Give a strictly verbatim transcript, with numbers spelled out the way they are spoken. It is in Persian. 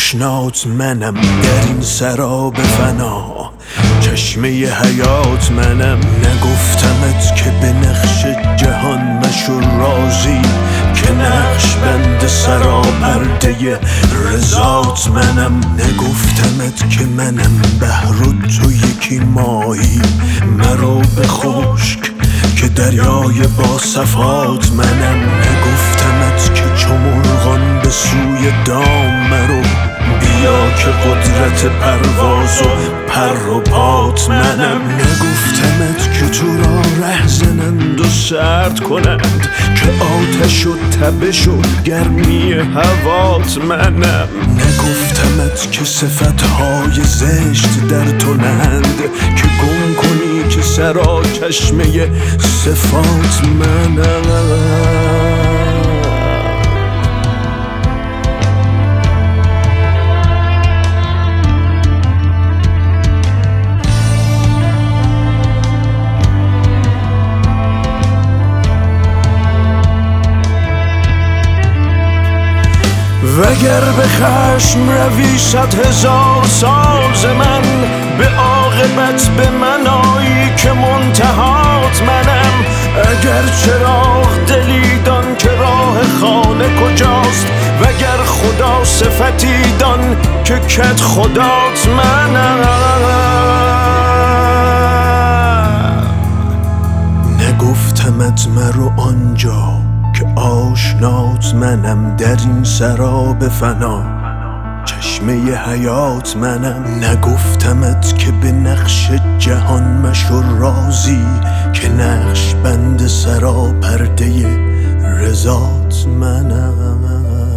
آشنات منم در این سراب فنا، چشمه حیات منم. نگفتمت که به نقش جهان مشو راضی، که نقش بند سراپرده رضات منم. نگفتمت که منم بحر و تو یکی ماهی، مرو به خشک که دریای با صفات منم. نگفتمت که چو مرغان به سوی دام مرو، بیا که قدرت پرواز و پر و پات منم. نگفتمت که تو را ره زنند و سرد کنند، که آتش و تبش و گرمی هوات منم. نگفتمت که صفتهای زشت در تو نند، که گم کنی که سرا چشمه صفات منم. وگر به خشم روی صد هزار سال ز من، به عاقبت به من آیی که منتهات منم. اگر چراغ دلی دان که راه خانه کجاست، وگر خدا صفتی دان که کت خدات منم. نگفتمت مرو آنجا که آشنات منم در این سراب فنا، چشمه حیات منم. نگفتمت که به نقش جهان مشو راضی، که نقش بند سراپرده رضات منم.